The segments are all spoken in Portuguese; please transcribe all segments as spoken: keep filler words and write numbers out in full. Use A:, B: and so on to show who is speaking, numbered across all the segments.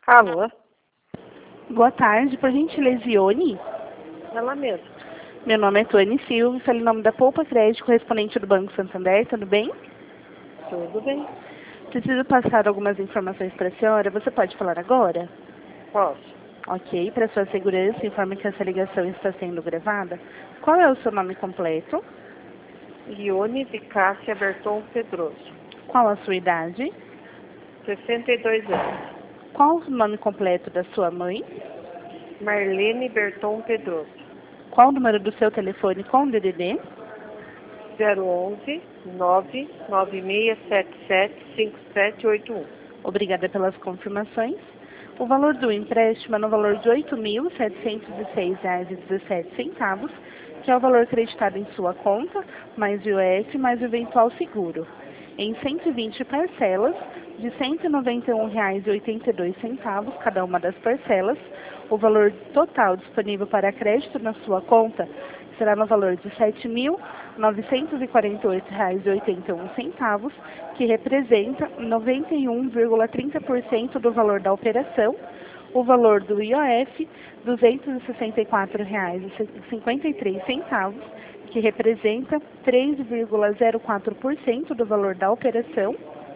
A: Alô?
B: Boa tarde, por gentileza, Ione.
A: Ela mesma.
B: Meu nome é Tuane Silva, sou em nome da Poupa Crédito, correspondente do Banco Santander, tudo bem?
A: Tudo bem?
B: Preciso passar algumas informações para a senhora, você pode falar agora?
A: Posso.
B: Ok, para sua segurança, informe que essa ligação está sendo gravada. Qual é o seu nome completo?
A: Ione de Cássia Berton Pedroso.
B: Qual a sua idade?
A: sessenta e dois anos.
B: Qual o nome completo da sua mãe?
A: Marlene Berton Pedroso.
B: Qual o número do seu telefone com D D D?
A: zero onze, nove nove seis sete sete, cinco sete oito um.
B: Obrigada pelas confirmações. O valor do empréstimo é no valor de oito mil setecentos e seis reais e dezessete centavos, que é o valor creditado em sua conta, mais o I O F, mais o eventual seguro, em cento e vinte parcelas de cento e noventa e um reais e oitenta e dois centavos, cada uma das parcelas. O valor total disponível para crédito na sua conta será no valor de sete mil novecentos e quarenta e oito reais e oitenta e um centavos, que representa noventa e um vírgula trinta por cento do valor da operação. O valor do I O F, duzentos e sessenta e quatro reais e cinquenta e três centavos, que representa três vírgula zero quatro por cento do valor da operação.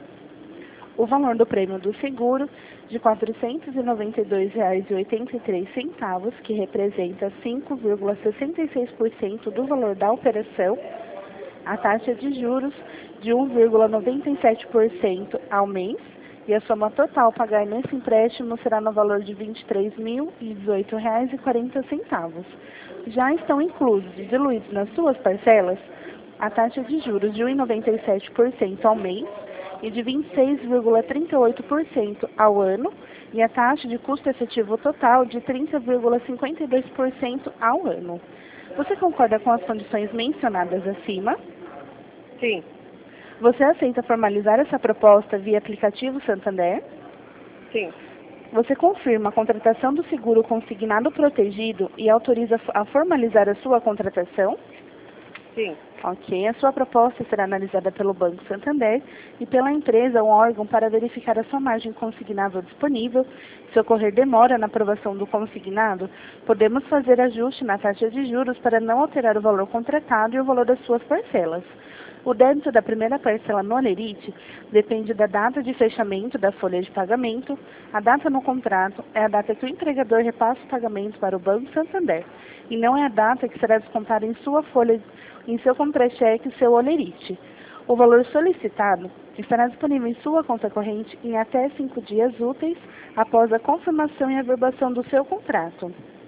B: O valor do prêmio do seguro, de quatrocentos e noventa e dois reais e oitenta e três centavos, que representa cinco vírgula sessenta e seis por cento do valor da operação. A taxa de juros, de um vírgula noventa e sete por cento ao mês. E a soma total a pagar nesse empréstimo será no valor de vinte e três mil e dezoito reais e quarenta centavos. Já estão inclusos e diluídos nas suas parcelas a taxa de juros de um vírgula noventa e sete por cento ao mês e de vinte e seis vírgula trinta e oito por cento ao ano, e a taxa de custo efetivo total de trinta vírgula cinquenta e dois por cento ao ano. Você concorda com as condições mencionadas acima?
A: Sim.
B: Você aceita formalizar essa proposta via aplicativo Santander?
A: Sim.
B: Você confirma a contratação do seguro consignado protegido e autoriza a formalizar a sua contratação?
A: Sim.
B: Ok. A sua proposta será analisada pelo Banco Santander e pela empresa ou órgão para verificar a sua margem consignável disponível. Se ocorrer demora na aprovação do consignado, podemos fazer ajuste na taxa de juros para não alterar o valor contratado e o valor das suas parcelas. O débito da primeira parcela no Olerite depende da data de fechamento da folha de pagamento. A data no contrato é a data que o empregador repassa os pagamentos para o Banco Santander e não é a data que será descontada em sua folha, em seu contra-cheque e seu Olerite. O valor solicitado estará disponível em sua conta corrente em até cinco dias úteis após a confirmação e averbação do seu contrato.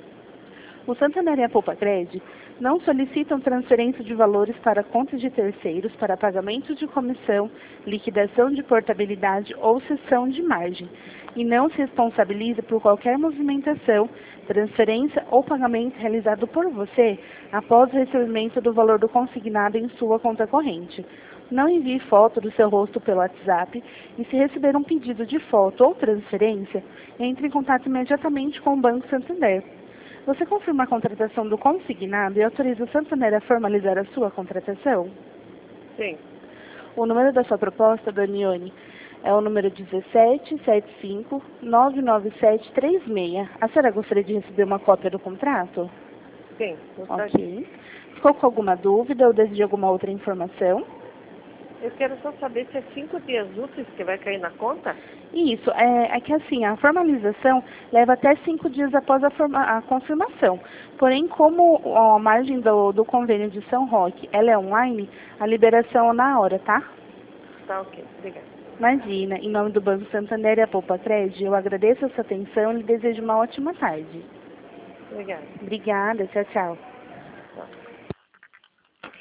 B: O Santander e a Poupa Crédito não solicitam transferência de valores para contas de terceiros para pagamento de comissão, liquidação de portabilidade ou cessão de margem, e não se responsabiliza por qualquer movimentação, transferência ou pagamento realizado por você após o recebimento do valor do consignado em sua conta corrente. Não envie foto do seu rosto pelo WhatsApp e, se receber um pedido de foto ou transferência, entre em contato imediatamente com o Banco Santander. Você confirma a contratação do consignado e autoriza o Santander a formalizar a sua contratação?
A: Sim.
B: O número da sua proposta, Dona Ione, é o número dezessete setenta e cinco, nove nove sete três seis. A senhora gostaria de receber uma cópia do contrato?
A: Sim.
B: Ok. Ficou com alguma dúvida ou deseja alguma outra informação?
A: Eu quero só saber se é cinco dias úteis que vai cair na conta?
B: Isso, é, é que assim, a formalização leva até cinco dias após a, forma, a confirmação. Porém, como a margem do, do convênio de São Roque ela é online, a liberação é na hora, tá?
A: Tá, ok. Obrigada.
B: Imagina, em nome do Banco Santander e a Poupa Crédito, eu agradeço a sua atenção e lhe desejo uma ótima tarde.
A: Obrigada.
B: Obrigada, tchau, tchau.